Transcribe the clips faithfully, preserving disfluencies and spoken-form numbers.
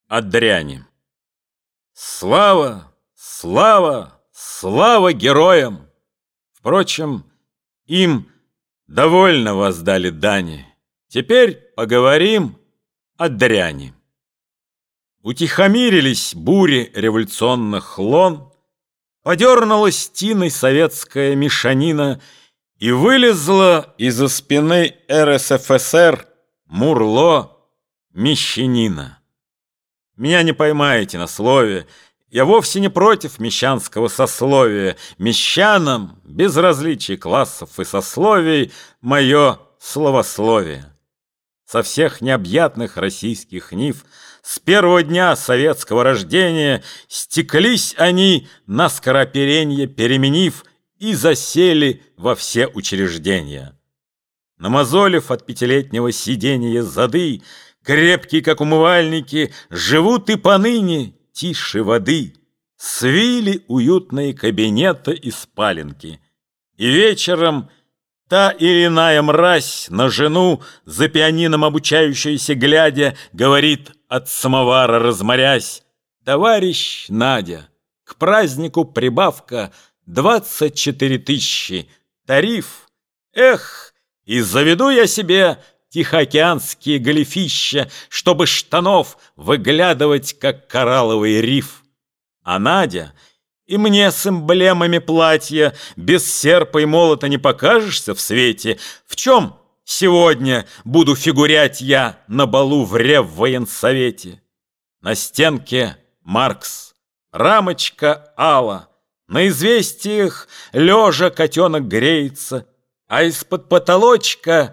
От дряни. Слава, слава, слава героям! Впрочем, им довольно воздали дани. Теперь поговорим о дряни. Утихомирились бури революционных лон, подернулась тиной советская мешанина, и вылезла из-за спины эр эс эф эс эр мурло мещанина. Меня не поймаете на слове, я вовсе не против мещанского сословия. Мещанам, без различий классов и сословий, мое словословие. Со всех необъятных российских нив с первого дня советского рождения стеклись они на скороперенье, переменив, и засели во все учреждения. Намазолив от пятилетнего сидения зады, крепкие, как умывальники, живут и поныне тише воды. Свили уютные кабинеты и спаленки. И вечером та или иная мразь на жену, за пианином обучающаяся глядя, говорит, от самовара разморясь: «Товарищ Надя, к празднику прибавка двадцать четыре тысячи, тариф, эх, и заведу я себе тихоокеанские галифища, чтобы штанов выглядывать, как коралловый риф». А Надя: «И мне с эмблемами платья без серпа и молота не покажешься в свете. В чем сегодня буду фигурять я на балу в Реввоенсовете?» На стенке Маркс, рамочка Алла, на известиях лежа котенок греется, а из-под потолочка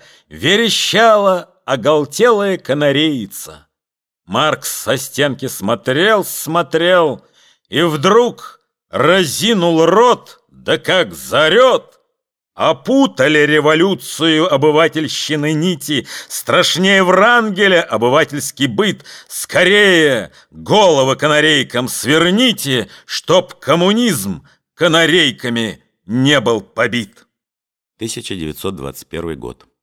верещала оголтелая канарейца. Маркс со стенки смотрел, смотрел, и вдруг разинул рот, да как заорет. Опутали революцию обывательщины нити, страшнее Врангеля обывательский быт. Скорее головы канарейкам сверните, чтоб коммунизм канарейками не был побит. тысяча девятьсот двадцать первый год.